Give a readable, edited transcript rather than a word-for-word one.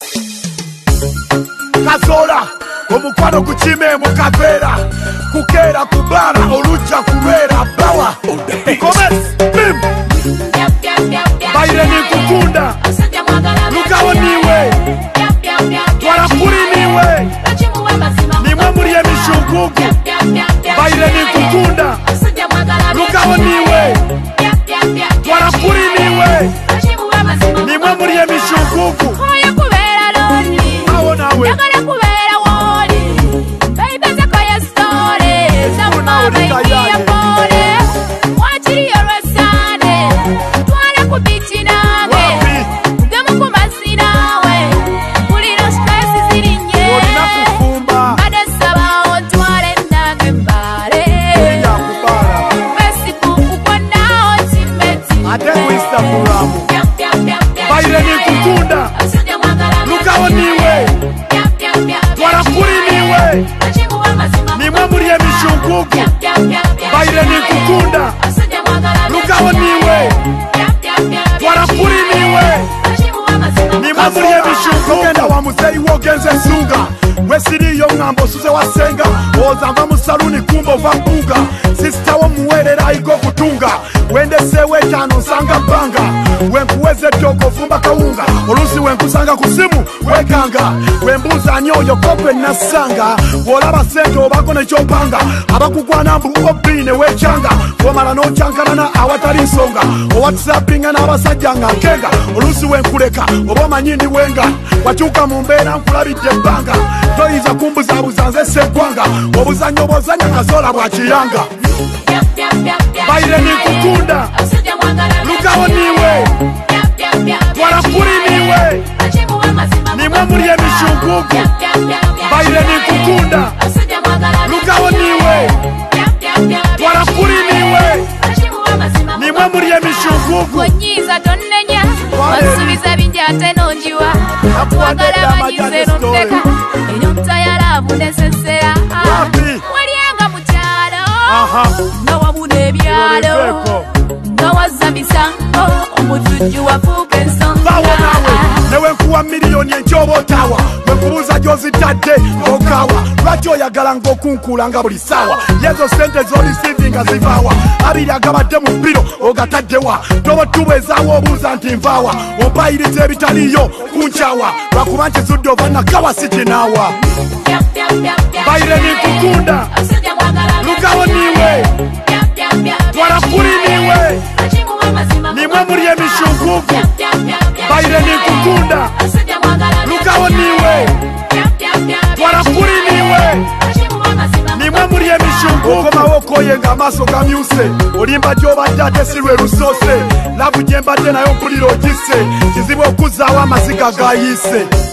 Kazola omukwano kukime mukavera kukera kubara oluja kubera bawa Commence bim Bayire ni kukunda Lukawo niwe Twala kuri niwe Nimwe muri emishungugu Bayire ni kukunda Lukawo niwe Twala kuri niwe Nimwe muri emishungugu Awo nawe Bayire ni kukunda Lukawo niwe Twala kuri niwe Nimwe muri emishungugu Bayire ni kukunda Lukawo niwe Twala kuri niwe Nimwe muri emishungugu Genda wa muzeyi wogenze nsunga Wesiriyo ngambo suze wasenga Ozamba musaluni kumbo vambuga Sista wo muwerera igo kutunga Wende sewe tano nsanga banga Wenkuweze toko fumba kaunga Olusi wenkusanga kusimu wekanga Wembuza nyoyo kope nasanga Wolaba sente obako nechopanga Abakukwana mbu obine wechanga Womala no chankana na awatari nsonga Owatsappinga na abasajanga kenga Olusi wenkuleka oboma nyini wenga Wachuka mumbena nkulabidde banga Toiza kumbuza buzanze sekwanga Obuzanyo bozanya Kazola bwachiyanga Bayire ni kukunda Lukawo niwe Twala kuri niwe Nimwe muri emishungugu Bayire ni kukunda Lukawo niwe Twala kuri niwe Nimwe muri emishungugu Konyiza tonnenya Wasubiza binjate nonjiwa Akwagala banyize nonteka Enyota yalabu nesesera Walianga mukyalo Nawabuna ebyalo Nawaza misango Omutujju wafuuka ensonga Newe nkuwa miliyoni enjobo otawa Wenkubuuza gy'ozitadde okawa Lwaki oyagala ng'okunkula nga buli ssaawa Yezo sente z'olisiivi nga zivaawa Abiri agabadde mu bbiro ogataddewa Tobotubwezaawo obuuza nti nvaawa Ompayiriza ebitaliyo kunkyawa Lwakuba nkizudde ova nakawa si kinaawa Bayire ni kukunda Lukawo niwe Twala kuri niwe Nimwe muri emishungugu Bayire ni kukunda Lukawo niwe Twala kuri niwe Nimwe muri emishungugu Okomawo koyenga amaaso gamyuse Olimba gy'obadde ate si lwe lusoose Lavu gye mbadde nayo mpulira ogisse Kizibu okuzaawo amaziga gayise